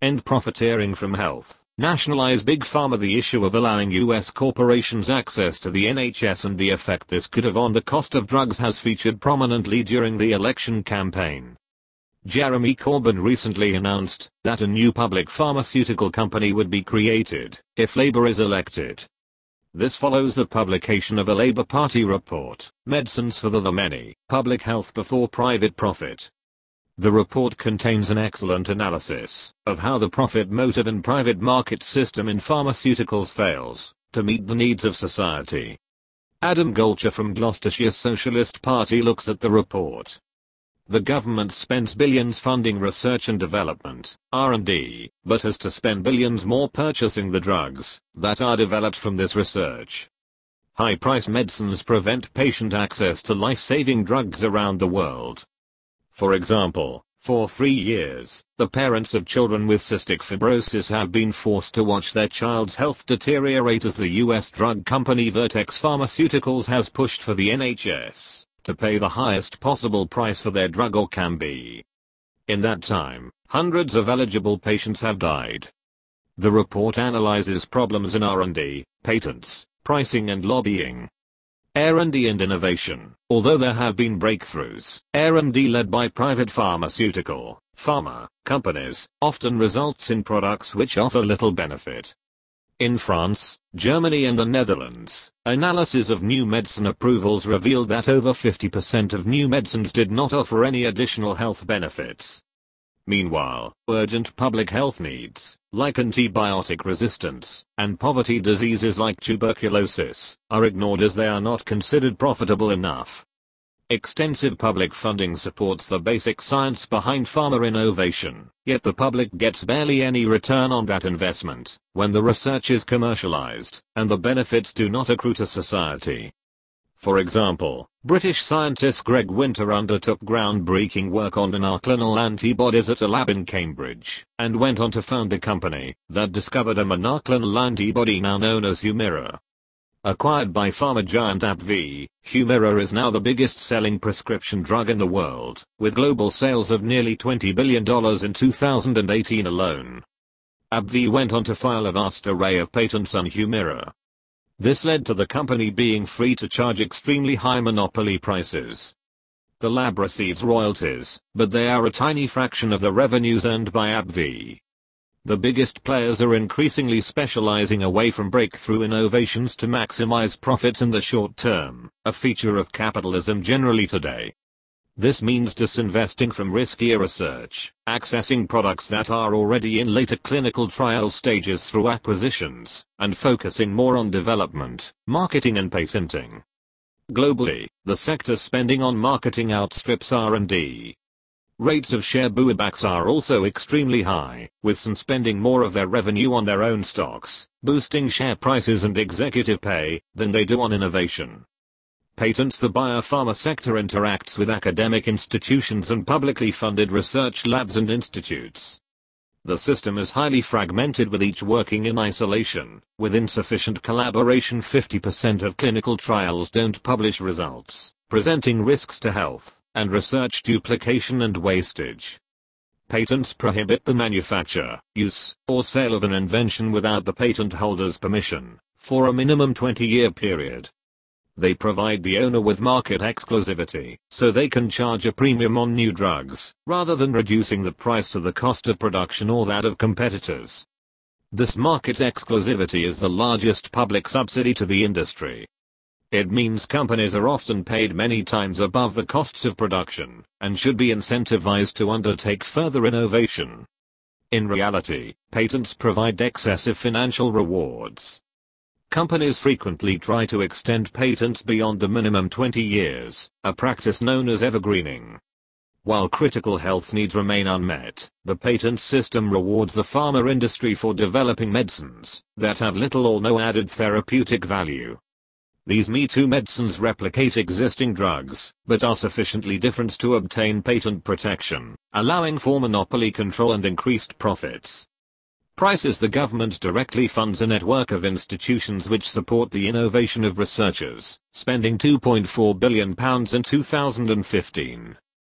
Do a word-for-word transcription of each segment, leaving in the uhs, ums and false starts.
end profiteering from health, nationalize Big Pharma. The issue of allowing U S corporations access to the N H S and the effect this could have on the cost of drugs has featured prominently during the election campaign. Jeremy Corbyn recently announced that a new public pharmaceutical company would be created if Labour is elected. This follows the publication of a Labour Party report, Medicines for the Many, Public Health Before Private Profit. The report contains an excellent analysis of how the profit motive and private market system in pharmaceuticals fails to meet the needs of society. Adam Golcher from Gloucestershire Socialist Party looks at the report. The government spends billions funding research and development, R and D, but has to spend billions more purchasing the drugs that are developed from this research. High-price medicines prevent patient access to life-saving drugs around the world. For example, for three years, the parents of children with cystic fibrosis have been forced to watch their child's health deteriorate as the U S drug company Vertex Pharmaceuticals has pushed for the N H S to pay the highest possible price for their drug or can be. In that time, hundreds of eligible patients have died. The report analyzes problems in R and D, patents, pricing and lobbying. R and D and innovation. Although there have been breakthroughs, R and D led by private pharmaceutical, pharma, companies, often results in products which offer little benefit. In France, Germany and the Netherlands, analysis of new medicine approvals revealed that over fifty percent of new medicines did not offer any additional health benefits. Meanwhile, urgent public health needs, like antibiotic resistance, and poverty diseases like tuberculosis, are ignored as they are not considered profitable enough. Extensive public funding supports the basic science behind pharma innovation, yet the public gets barely any return on that investment when the research is commercialized, and the benefits do not accrue to society. For example, British scientist Greg Winter undertook groundbreaking work on monoclonal antibodies at a lab in Cambridge, and went on to found a company that discovered a monoclonal antibody now known as Humira. Acquired by pharma giant AbbVie, Humira is now the biggest selling prescription drug in the world, with global sales of nearly twenty billion dollars in two thousand eighteen alone. AbbVie went on to file a vast array of patents on Humira. This led to the company being free to charge extremely high monopoly prices. The lab receives royalties, but they are a tiny fraction of the revenues earned by AbbVie. The biggest players are increasingly specializing away from breakthrough innovations to maximize profits in the short term, a feature of capitalism generally today. This means disinvesting from riskier research, accessing products that are already in later clinical trial stages through acquisitions, and focusing more on development, marketing and patenting. Globally, the sector's spending on marketing outstrips R and D. Rates of share buybacks are also extremely high, with some spending more of their revenue on their own stocks, boosting share prices and executive pay, than they do on innovation. Patents. The biopharma sector interacts with academic institutions and publicly funded research labs and institutes. The system is highly fragmented, with each working in isolation, with insufficient collaboration. fifty percent of clinical trials don't publish results, presenting risks to health and research duplication and wastage. Patents prohibit the manufacture, use, or sale of an invention without the patent holder's permission, for a minimum twenty-year period. They provide the owner with market exclusivity, so they can charge a premium on new drugs, rather than reducing the price to the cost of production or that of competitors. This market exclusivity is the largest public subsidy to the industry. It means companies are often paid many times above the costs of production, and should be incentivized to undertake further innovation. In reality, patents provide excessive financial rewards. Companies frequently try to extend patents beyond the minimum twenty years, a practice known as evergreening. While critical health needs remain unmet, the patent system rewards the pharma industry for developing medicines that have little or no added therapeutic value. These Me Too medicines replicate existing drugs, but are sufficiently different to obtain patent protection, allowing for monopoly control and increased profits. Prices. The government directly funds a network of institutions which support the innovation of researchers, spending two point four billion pounds in two thousand fifteen.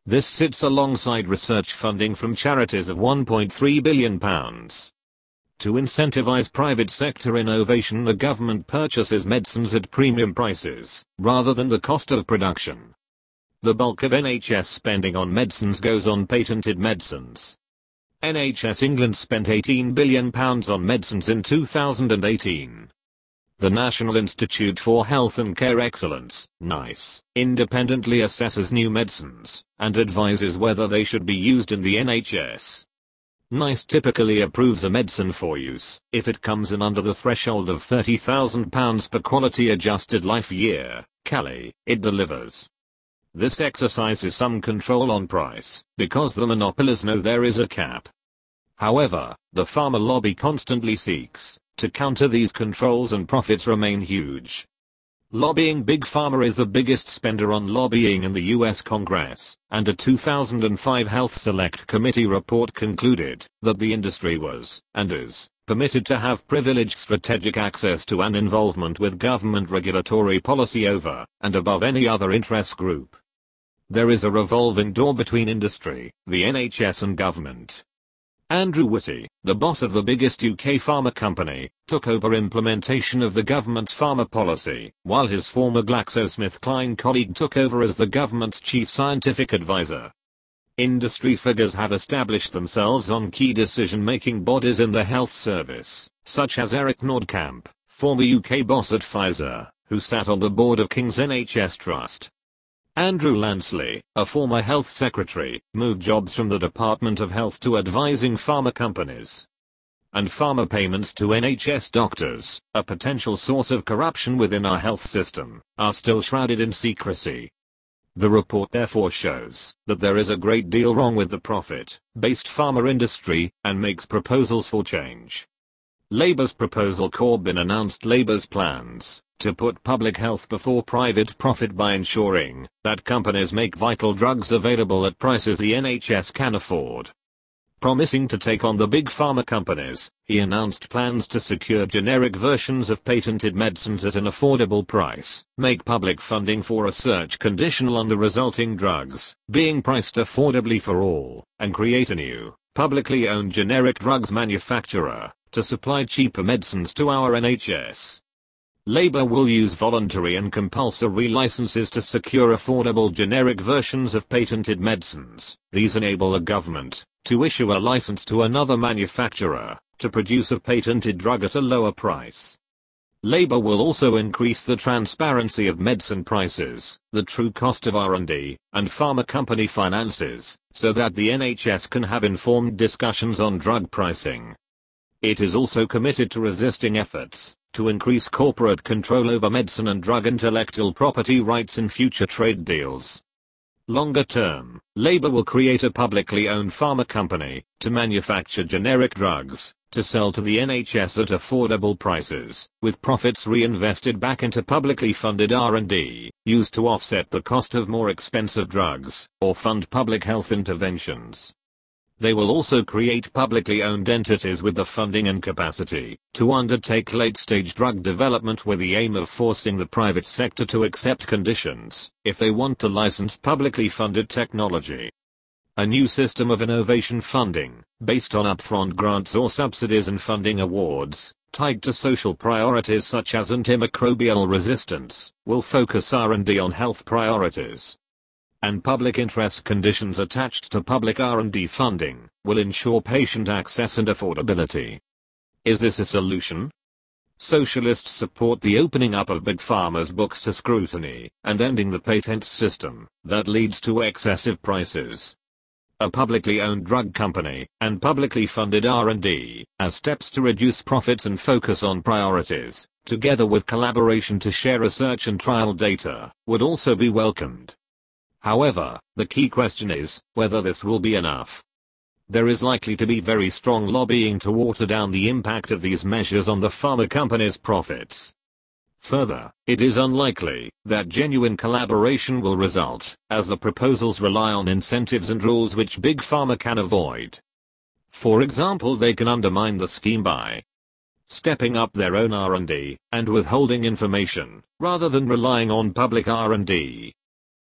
This sits alongside research funding from charities of one point three billion pounds. To incentivize private sector innovation, the government purchases medicines at premium prices, rather than the cost of production. The bulk of N H S spending on medicines goes on patented medicines. N H S England spent eighteen billion pounds on medicines in two thousand eighteen. The National Institute for Health and Care Excellence, NICE, independently assesses new medicines, and advises whether they should be used in the N H S. NICE typically approves a medicine for use if it comes in under the threshold of thirty thousand pounds per quality adjusted life year, C A L I, it delivers. This exercises some control on price, because the monopolies know there is a cap. However, the pharma lobby constantly seeks to counter these controls, and profits remain huge. Lobbying Big Pharma is the biggest spender on lobbying in the U S Congress, and a two thousand five Health Select Committee report concluded that the industry was, and is, permitted to have privileged strategic access to and involvement with government regulatory policy over and above any other interest group. There is a revolving door between industry, the N H S and government. Andrew Whitty, the boss of the biggest U K pharma company, took over implementation of the government's pharma policy, while his former GlaxoSmithKline colleague took over as the government's chief scientific advisor. Industry figures have established themselves on key decision-making bodies in the health service, such as Eric Nordkamp, former U K boss at Pfizer, who sat on the board of King's N H S Trust. Andrew Lansley, a former health secretary, moved jobs from the Department of Health to advising pharma companies. And pharma payments to N H S doctors, a potential source of corruption within our health system, are still shrouded in secrecy. The report therefore shows that there is a great deal wrong with the profit-based pharma industry, and makes proposals for change. Labour's proposal. Corbyn announced Labour's plans to put public health before private profit by ensuring that companies make vital drugs available at prices the N H S can afford. Promising to take on the big pharma companies, he announced plans to secure generic versions of patented medicines at an affordable price, make public funding for research conditional on the resulting drugs being priced affordably for all, and create a new, publicly owned generic drugs manufacturer to supply cheaper medicines to our N H S. Labour will use voluntary and compulsory licenses to secure affordable generic versions of patented medicines. These enable a government to issue a license to another manufacturer to produce a patented drug at a lower price. Labour will also increase the transparency of medicine prices, the true cost of R and D, and pharma company finances, so that the N H S can have informed discussions on drug pricing. It is also committed to resisting efforts to increase corporate control over medicine and drug intellectual property rights in future trade deals. Longer term, Labour will create a publicly owned pharma company to manufacture generic drugs to sell to the N H S at affordable prices, with profits reinvested back into publicly funded R and D, used to offset the cost of more expensive drugs or fund public health interventions. They will also create publicly owned entities with the funding and capacity to undertake late-stage drug development, with the aim of forcing the private sector to accept conditions if they want to license publicly funded technology. A new system of innovation funding, based on upfront grants or subsidies and funding awards, tied to social priorities such as antimicrobial resistance, will focus R and D on health priorities. And public interest conditions attached to public R and D funding will ensure patient access and affordability. Is this a solution? Socialists support the opening up of big pharma's books to scrutiny and ending the patents system that leads to excessive prices. A publicly owned drug company and publicly funded R and D as steps to reduce profits and focus on priorities, together with collaboration to share research and trial data, would also be welcomed. However, the key question is whether this will be enough. There is likely to be very strong lobbying to water down the impact of these measures on the pharma companies' profits. Further, it is unlikely that genuine collaboration will result, as the proposals rely on incentives and rules which big pharma can avoid. For example, they can undermine the scheme by stepping up their own R and D and withholding information, rather than relying on public R and D.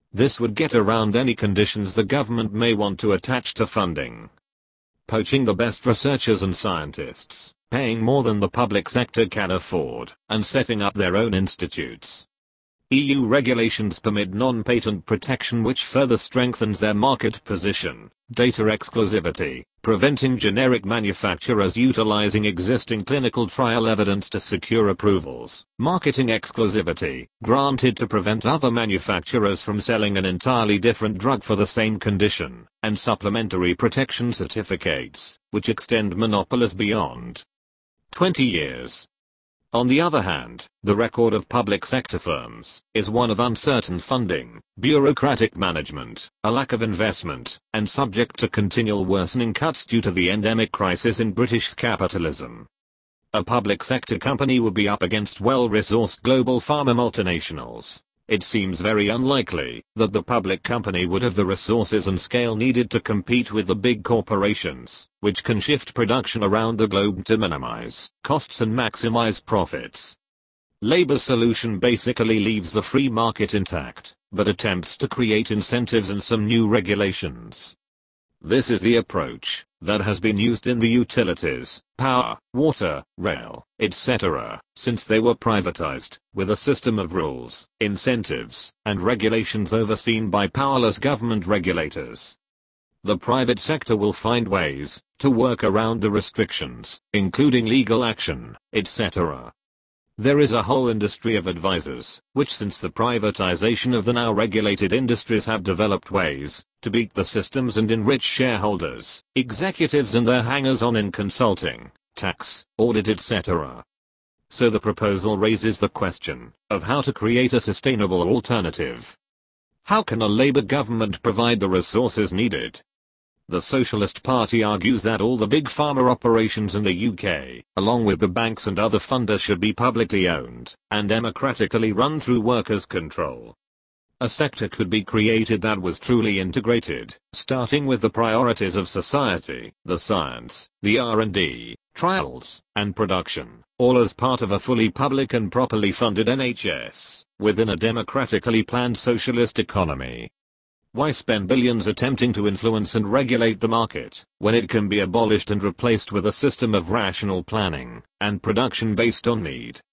This would get around any conditions the government may want to attach to funding. Poaching the best researchers and scientists, paying more than the public sector can afford, and setting up their own institutes. E U regulations permit non-patent protection, which further strengthens their market position. Data exclusivity, preventing generic manufacturers utilizing existing clinical trial evidence to secure approvals. Marketing exclusivity, granted to prevent other manufacturers from selling an entirely different drug for the same condition. And supplementary protection certificates, which extend monopolies beyond twenty years. On the other hand, the record of public sector firms is one of uncertain funding, bureaucratic management, a lack of investment, and subject to continual worsening cuts due to the endemic crisis in British capitalism. A public sector company would be up against well-resourced global pharma multinationals. It seems very unlikely that the public company would have the resources and scale needed to compete with the big corporations, which can shift production around the globe to minimize costs and maximize profits. Labor's solution basically leaves the free market intact, but attempts to create incentives and some new regulations. This is the approach that has been used in the utilities, power, water, rail, et cetera, since they were privatized, with a system of rules, incentives, and regulations overseen by powerless government regulators. The private sector will find ways to work around the restrictions, including legal action, et cetera. There is a whole industry of advisors, which since the privatization of the now regulated industries have developed ways to beat the systems and enrich shareholders, executives and their hangers-on in consulting, tax, audit et cetera. So the proposal raises the question of how to create a sustainable alternative. How can a Labour government provide the resources needed? The Socialist Party argues that all the big pharma operations in the U K, along with the banks and other funders, should be publicly owned and democratically run through workers' control. A sector could be created that was truly integrated, starting with the priorities of society, the science, the R and D, trials, and production, all as part of a fully public and properly funded N H S, within a democratically planned socialist economy. Why spend billions attempting to influence and regulate the market, when it can be abolished and replaced with a system of rational planning and production based on need?